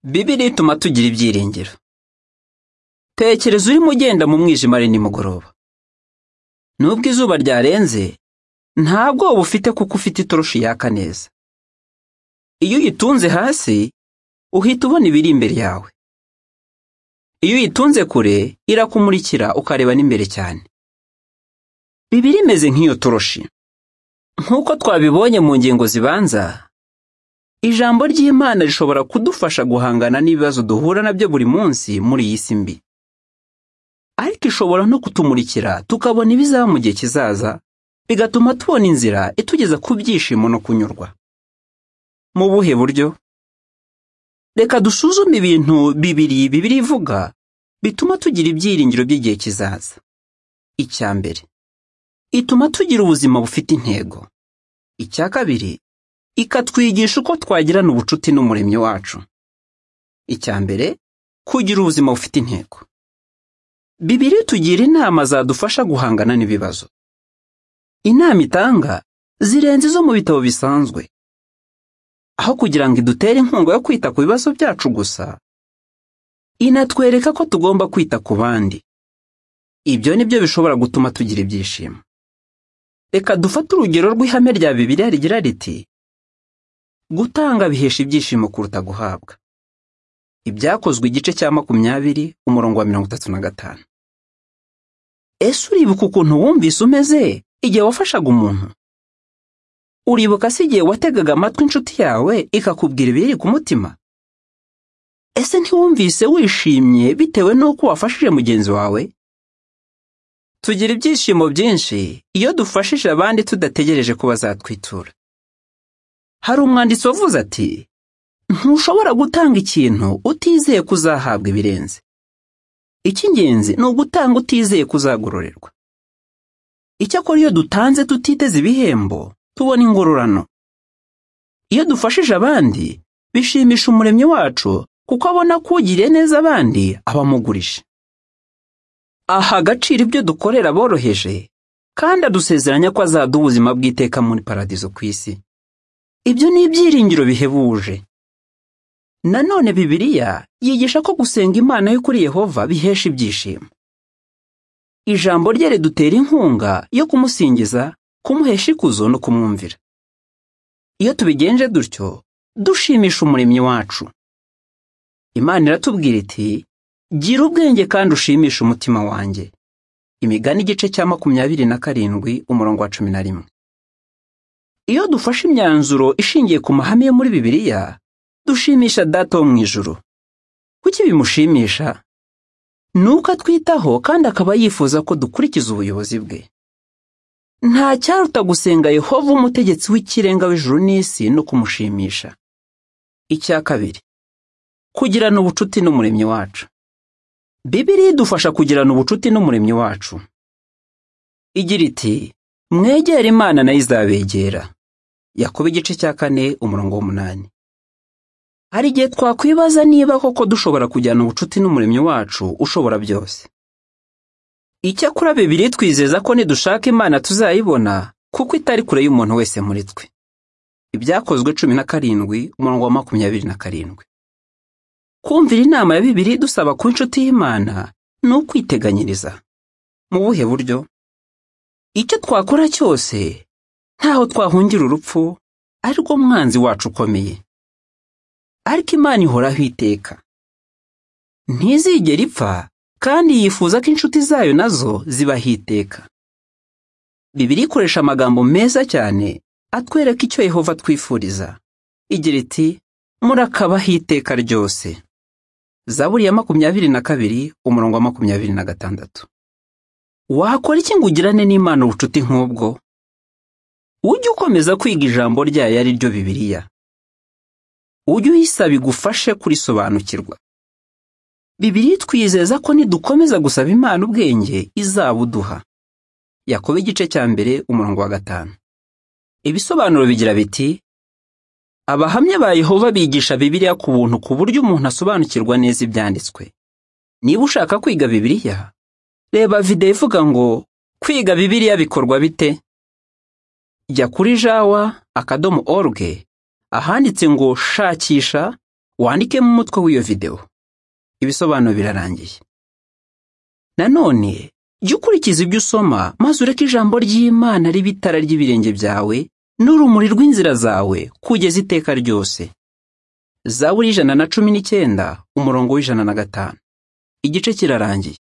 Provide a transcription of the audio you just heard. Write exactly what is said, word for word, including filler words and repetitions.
Bibiliya ituma tugira ibyiringiro. Tekereza urimo ugenda mu mwijima ari nimugoroba. Nubwo izuba ryarenze, nta bwoba ufite kuko ufite itoroshi yaka neza. Iyo uyitunze hasi, uhita ubona ibiri imbere yawe. Iyo uyitunze kure, irakumurikira ukareba n'imbere cyane. Bibiliya imeze nk'iyo toroshi. Nk'uko twabibonye mu ngingo zibanza, ijambo ry'Imana rishobora kudufasha guhangana n'ibibazo duhura nabyo buri munsi muri iyi si mbi. Ariko ishobora no kutumurikira tukabona ibizaba mu gihe kizaza, bigatuma tubona inzira itugeza ku byishimo no kunyurwa. Mu buhe buryo? Reka dusuzume ibintu bibiri Bibiliya ivuga bituma tugira ibyiringiro by'igihe kizaza. Icya mbere, ituma tugira ubuzima bufite intego. Icya kabiri, ikatwigisha uko twagirana ubucuti n'Umuremyi wacu. Icya mbere, kugira ubuzima bufite intego. Bibiliya itugira inama zadufasha guhangana n'ibibazo. Inama itanga zirenze izo mu bitabo bisanzwe. Aho kugira ngo idutere inkunga yo kwita ku bibazo byacu gusa, inatwereka ko tugomba kwita ku bandi. Ibyo ni byo bishobora gutuma tugira ibyishimo. Reka dufate urugero rw'ihame rya Bibiliya rigira riti, gutanga bihesha ibyishimo kuruta guhabwa. Ibyakozwe igice cya makumyabiri umurongo wa mirongo itatu na gatanu. Ese uribuka ukuntu wumvise umeze igihe wafashaga umuntu? Uribuka se igihe wategaga amatwi inshuti yawe ikakubwira ibiri ku mutima? Ese ntiwumvise wishimye bitewe n'uko wafashije mugenzi wawe? Tugira ibyishimo byinshi iyo dufashije abandi tudategereje ko bazatwitura. Hari umwanditsi wavuze ati, ntushobora gutanga ikintu utizeye kuzahabwa ibirenze. Icy'ingenzi ni ugutanga utizeye kuzagororerwa. Icyakora iyo dutanze tutiteze ibihembo, tubona ingororano. Iyo dufashije abandi, bishimisha Umuremyi wacu kuko abona ko ugiriye neza abandi abamugurije. Aha agaciro ibyo dukorera aboroheje, kandi adusezeranya ko azaduha ubuzima bw'iteka muri paradizo ku isi. Ibyo ni ibyiringiro bihebuje. Nanone Bibiliya yigisha ko gusenga Imana yo kuri Yehova bihesha ibyishimo. Ijambo rye ridutera inkunga yo kumusingiza, kumuhesha ikuzo no kumwumvira. Iyo tubigenje dutyo, dushimisha Umuremyi wacu. Imana iratubwira iti, gira ubwenge kandi ushimisha umutima wanjye. Imigani igice cya makumyabiri na karindwi umurongo wa cumi na rimwe. Iyo dufashe imyanzuro ishingiye ku mahame yo muri Bibiliya, dushimisha Data wo mu ijuru. Kuki bimushimisha? Nuko atwitaho kandi akaba yifuza ko dukurikiza ubuyobozi bwe. Nta cyaruta gusenga Yehova umutegetsi w'ikirenga w'ijuru n'isi no kumushimisha. Icya kabiri, kugirana ubucuti n'Umuremyi wacu. Bibiliya idufasha kugirana ubucuti n'Umuremyi wacu. Igira iti, mwegere Imana nayo izabegera. Yakobo igice cya kane umurongo w'umunani. Hari igihe twakwibaza niba koko dushobora kujyana ubucuti n'Umuremyi wacu ushobora byose. Icyakora Bibiliya twizeza ko nidushaka Imana tuzayibona kuko itari kure y'umuntu wese muri twe. Ibyakozwe cumi na karindwi umurongo wa makumyabiri na karindwi. Kumvira inama ya Bibiliya dusaba ku inshuti y'Imana ni ukwiteganyiriza. Mu buhe buryo? Icyo twakora cyose, ntaho twahungira urupfu, ariko mwanzi wacu ukomeye. Ariko Imana ihoraho iteka. Ntizigera ipfa, kandi yifuza ko inshuti zayo nazo zibaho iteka. Bibiliya ikoresha amagambo meza cyane atwereka icyo Yehova twifuriza. Igira iti, murakabaho iteka ryose. Zaburi ya makumyabiri na kabiri umurongo wa makumyabiri na gatandatu. Wakora iki ngo ugirane n'Imana ubucuti nk'ubwo? Ujye ukomeza kwiga ijambo ryayo ari ryo Bibiliya. Ujye uyisaba igufashe kurisobanukirwa. Bibiliya twizeza ko nidukomeza gusaba Imana ubwenge izabuduha. Yakobo igice cya mbere umurongo wa gatanu. Ibisobanuro bigira biti, abahamya ba Yehova bigisha Bibiliya ku buntu ku buryo umuntu asobanukirwa neza ibyanditswe. Niba ushaka kwiga Bibiliya, reba video ivuga ngo kwiga Bibiliya bikorwa bite? Jya kuri jawa akadomo org ahanditse ngo shakisha wandike mu mutwe w'iyo video. Ibisobanuro birarangiye. Nanone jya ukurikiza ibyo usoma maze ureke ijambo ry'Imana ribe itara ry'ibirenge byawe n'urumuri rw'inzira zawe kugeza iteka ryose. Zaburi ijana na cumi n'icyenda umurongo w'ijana na gatanu. Igice kirarangiye.